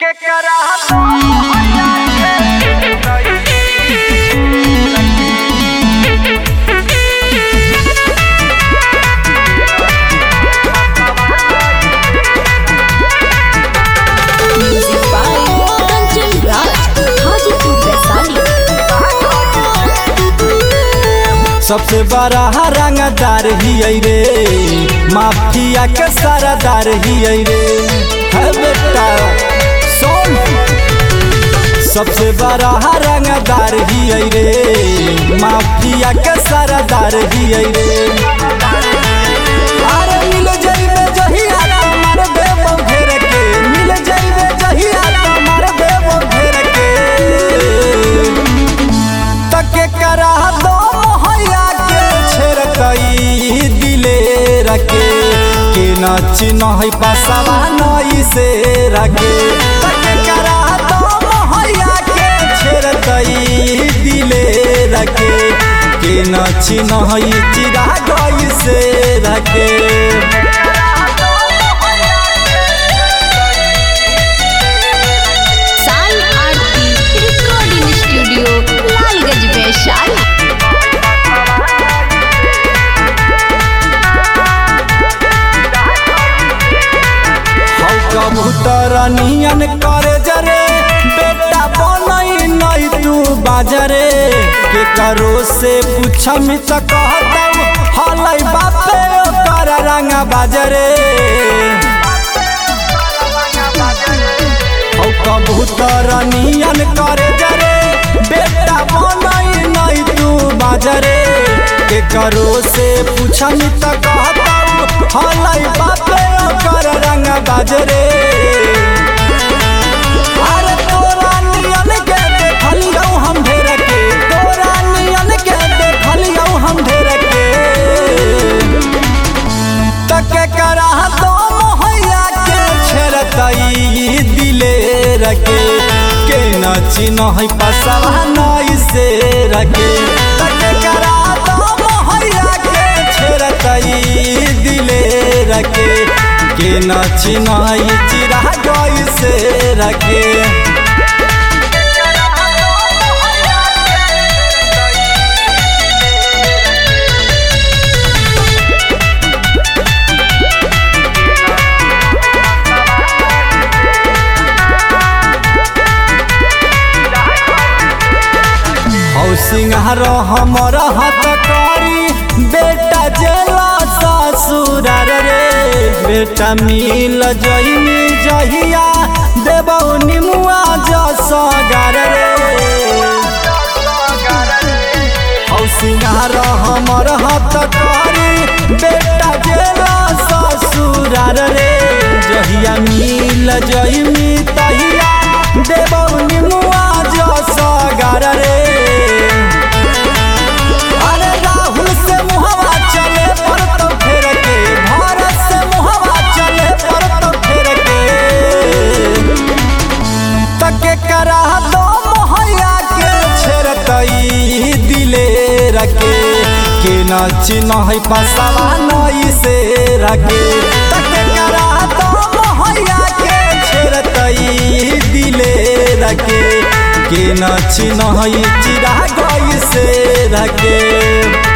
केकरा तो Music by Kanchan Raj, Hajipur Vaishali। सबसे बड़ा रंगदार ही रे, माफिया के सरदार ही रे, है बेटा सुन। सबसे बड़ा रंगदार ही रे, माफिया के सरदार ही रे। अरे मिल जाइबे जहिया मार देबो घेर के, मिल जाइबे जहिया मार देबो घेर के। तके करा दो दिले रखे के नाची नहीं पासवा नई से रखे। तके करा दो मोहया के छेड़ दई दिले रखे के नाची नहीं चिरा गई से रखे। Sai Aarti recording studio Lalganj Vaishali. कबूतर नियन करे जरे, बेटा बनई नहीं तू बाजरे। के करो से पूछम त कहता हलई बापे ओकर रंग बाजरे। हौ कबूतर नियन करे जरे, बेटा बनई नहीं तू बाजरे। के करो से पूछम त कहता हलई बापे ओकर रंग बाजरे। अरे तोरा नियन के देखलियौ हम ढेर के, तोरा नियन के देखलियौ हम ढेर के। तके करा दो मोहया के छेड़तई दिले रखे के नाची नहीं पसवा नई से रखे। तके करा दो मोहया के छेड़तई दिले रखे के नाची नहीं चिरा गई से रखे। हौ सिंहार हमर हाथ करी, बेटा जेला ससुरार रे। बेटा मिल जइनी जहिया देबौ निमुआ जसगार रे। हौ सिंहार हमर हाथ करी, बेटा जेला ससुरार रे। जहिया मिल जइनी तहिया देबौ निमुआ जसगार रे। अरे राहुल से मुहवा चले पर तो फेर के, भारत से मुहवा चले पर तो फेर के। तके करा दो मोहया के छेड़तई दिले रखे के नाची नहीं पसवा नई से रखे। तके करा दो मोहया के छेड़तई दिले रखे के नाची नहीं चिरा गई से रखे।